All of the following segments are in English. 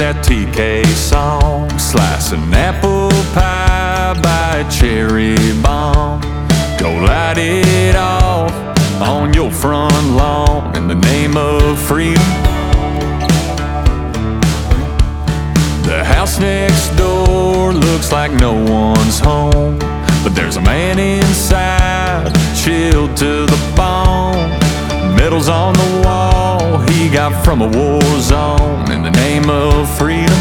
that TK song, slice an apple pie by a cherry bomb. Go light it off on your front lawn in the name of freedom. The house next door looks like no one's home, but there's a man inside, chilled to the bone. Medals on the wall he got from a war zone in the name of freedom.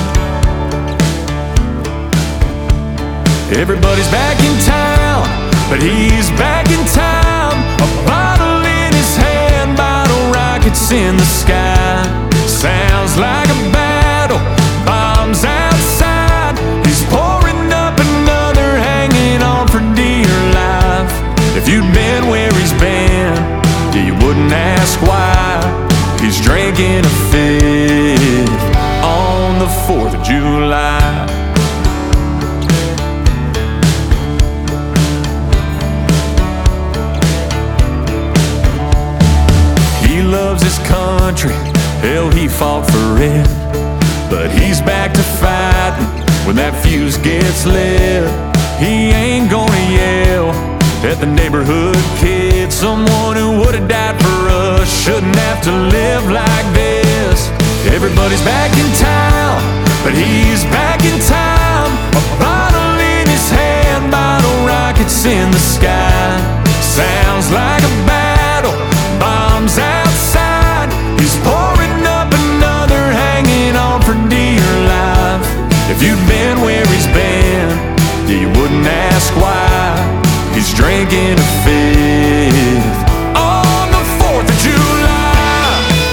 Everybody's back in town, but he's back in time. A bottle in his hand, bottle rockets in the sky. Sounds like a battle, bombs outside. He's pouring up another, hanging on for dear life. If you'd been where he's been, you wouldn't ask why. He's drinking a fifth on the 4th of July. He loves his country, hell, he fought for it. But he's back to fighting when that fuse gets lit. He ain't gonna yell at the neighborhood kid. Someone who would've died for us shouldn't have to live like this. Everybody's back in town, but he's back in time. A bottle in his hand, bottle rockets in the sky. Sounds like a battle, bombs outside. He's pouring up another, hanging on for dear life. If you'd been where he's been, you wouldn't ask why. He's drinking a fifth on the 4th of July.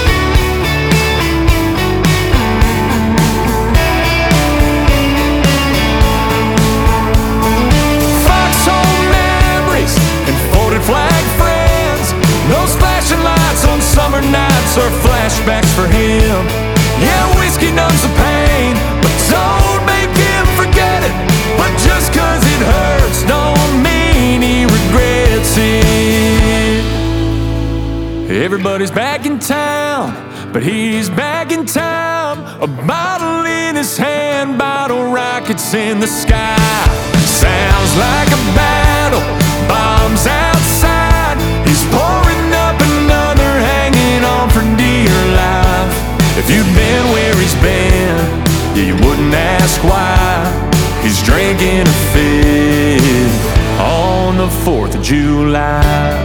Foxhole memories and folded flag friends. Those flashing lights on summer nights are flashbacks for him. Yeah, whiskey numbs the pain, but don't make him forget it. But just 'cause it hurts don't mean he regrets it. Everybody's back in town, but he's back in time. A bottle in his hand, bottle rockets in the sky. Sounds like a battle, bombs outside. He's pouring up another, hanging on for dear life. If you'd been where he's been, you wouldn't ask why. He's drinking a fifth on the 4th of July.